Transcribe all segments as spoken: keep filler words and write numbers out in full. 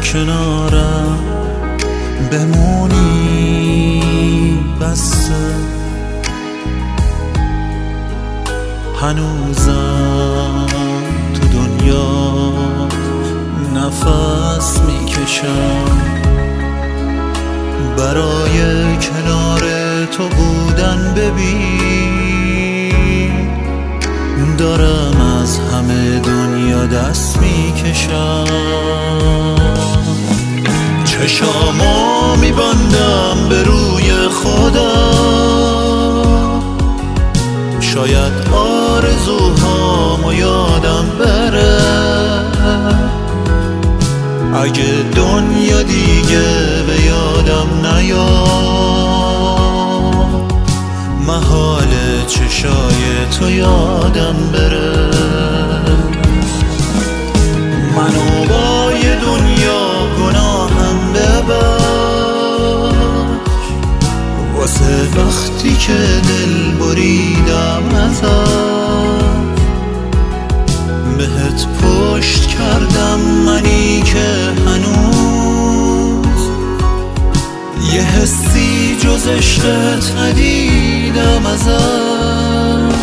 کنارم بمونی بسه، هنوزم تو دنیا نفس میکشم برای کنار تو بودن. ببین دارم از همه دنیا دست میکشم، چشامو میبندم به روی خودم، شاید آرزوهامو یادم بره. اگه دنیا دیگه به یادم نیاد، محاله چشای تو یادم بره. منو با یه دنیا گناهم ببخش، واسه وقتی که دل بریدم ازت، بهت پشت کردم منی که هنوز یه حسی جز عشقت ندیدم ازت.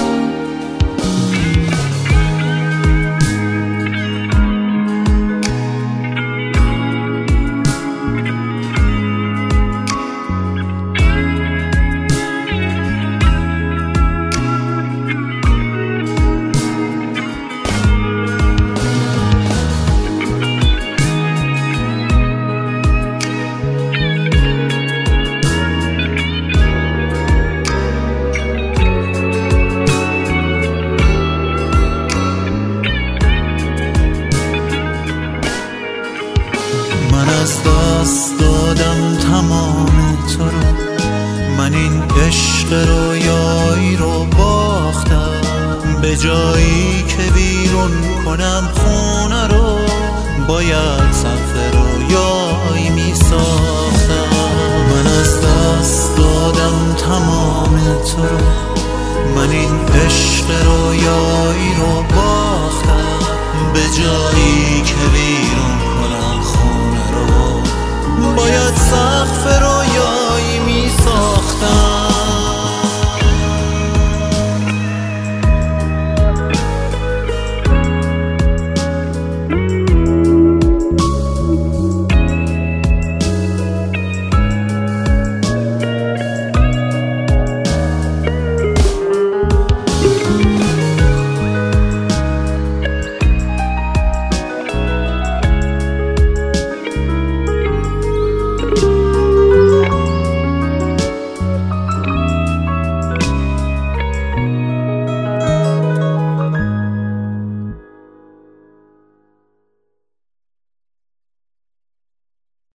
من از دست دادم تمام تو رو، من این عشق رویایی رو باختم. به جایی که ویرون کنم خونه رو، باید سقف رویایی می ساختم. من از دست دادم تمام تو رو، من این عشق رویایی رو باختم. به جایی که ویرون کنم خونه رو، باید سقف